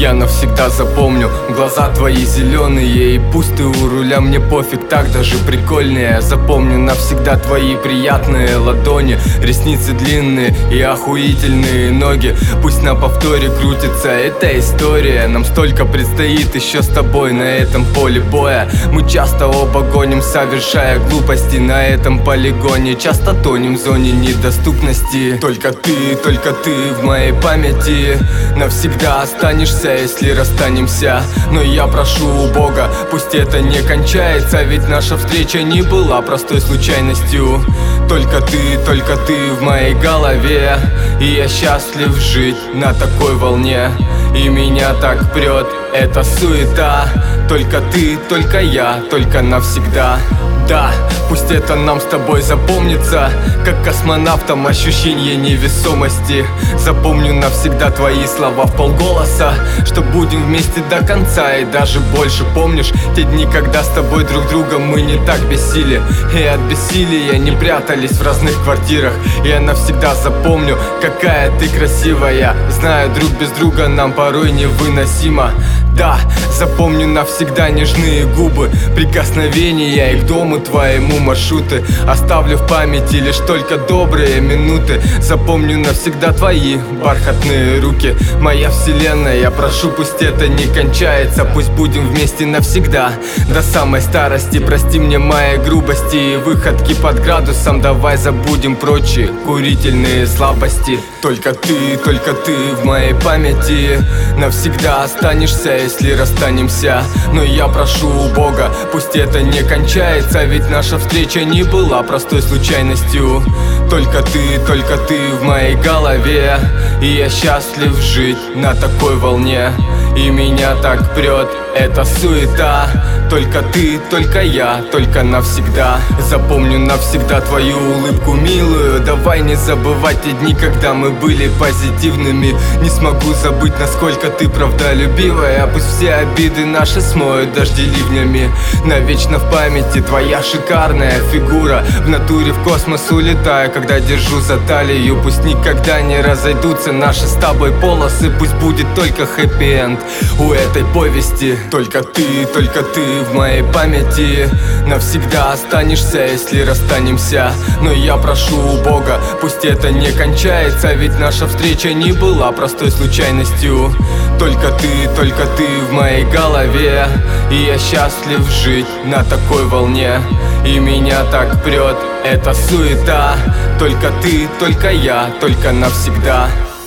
Я навсегда запомню глаза твои зеленые, и пусть ты у руля, мне пофиг, так даже прикольнее. Запомню навсегда твои приятные ладони, ресницы длинные и охуительные ноги. Пусть на повторе крутится эта история, нам столько предстоит еще с тобой на этом поле боя. Мы часто оба гоним, совершая глупости на этом полигоне. Часто тонем в зоне недоступности. Только ты в моей памяти навсегда останешься, если расстанемся. Но я прошу у Бога, пусть это не кончается, ведь наша встреча не была простой случайностью. Только ты в моей голове, и я счастлив жить на такой волне. И меня так прет эта суета. Только ты, только я, только навсегда. Да, пусть это нам с тобой запомнится, как космонавтам ощущение невесомости. Запомню навсегда твои слова вполголоса, что будем вместе до конца и даже больше. Помнишь те дни, когда с тобой друг друга мы не так бесили, и от бессилия не прятались в разных квартирах. Я навсегда запомню, какая ты красивая. Знаю, друг без друга нам порой невыносимо. Да, запомню навсегда нежные губы, прикосновения и к дому твоему маршруты. Оставлю в памяти лишь только добрые минуты. Запомню навсегда твои бархатные руки. Моя вселенная, я прошу, пусть это не кончается. Пусть будем вместе навсегда, до самой старости. Прости мне мои грубости и выходки под градусом. Давай забудем прочие курительные слабости. Только ты в моей памяти навсегда останешься, если расстанемся. Но я прошу у Бога, пусть это не кончается, ведь наша встреча не была простой случайностью. Только ты в моей голове, и я счастлив жить на такой волне. И меня так прет эта суета. Только ты, только я, только навсегда. Запомню навсегда твою улыбку милую. Давай не забывать те дни, когда мы были позитивными. Не смогу забыть, насколько ты правдолюбивая. Пусть все обиды наши смоют дожди ливнями. Навечно в памяти твоя шикарная фигура. В натуре в космос улетаю, когда держу за талию. Пусть никогда не разойдутся наши с тобой полосы. Пусть будет только хэппи-энд у этой повести. Только ты в моей памяти навсегда останешься, если расстанемся. Но я прошу у Бога, пусть это не кончается, ведь наша встреча не была простой случайностью. Только ты в моей голове, и я счастлив жить на такой волне. И меня так прет эта суета. Только ты, только я, только навсегда.